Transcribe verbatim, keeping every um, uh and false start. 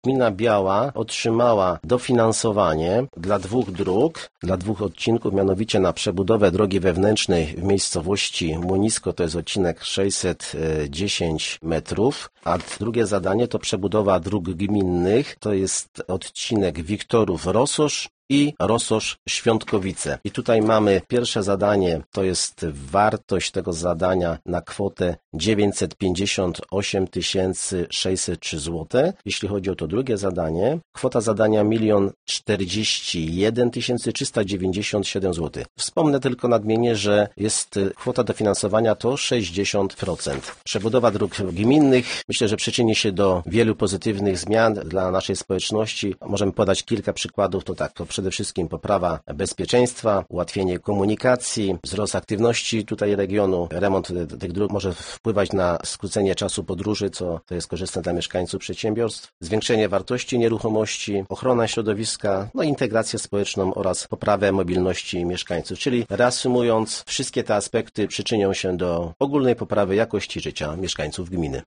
Gmina Biała otrzymała dofinansowanie dla dwóch dróg, dla dwóch odcinków, mianowicie na przebudowę drogi wewnętrznej w miejscowości Młynisko, to jest odcinek sześćset dziesięć metrów, a drugie zadanie to przebudowa dróg gminnych, to jest odcinek Wiktorów-Rososz i Rososz-Świątkowice. I tutaj mamy pierwsze zadanie, to jest wartość tego zadania na kwotę dziewięćset pięćdziesiąt osiem tysięcy sześćset trzy złote. Jeśli chodzi o to drugie zadanie, kwota zadania milion czterdzieści jeden tysięcy trzysta dziewięćdziesiąt siedem złotych. Wspomnę tylko nadmienię, że jest kwota dofinansowania to sześćdziesiąt procent. Przebudowa dróg gminnych myślę, że przyczyni się do wielu pozytywnych zmian dla naszej społeczności. Możemy podać kilka przykładów, to tak, to przede wszystkim poprawa bezpieczeństwa, ułatwienie komunikacji, wzrost aktywności tutaj regionu. Remont tych dróg może wpływać na skrócenie czasu podróży, co to jest korzystne dla mieszkańców przedsiębiorstw, zwiększenie wartości nieruchomości, ochrona środowiska, no integrację społeczną oraz poprawę mobilności mieszkańców. Czyli reasumując, wszystkie te aspekty przyczynią się do ogólnej poprawy jakości życia mieszkańców gminy.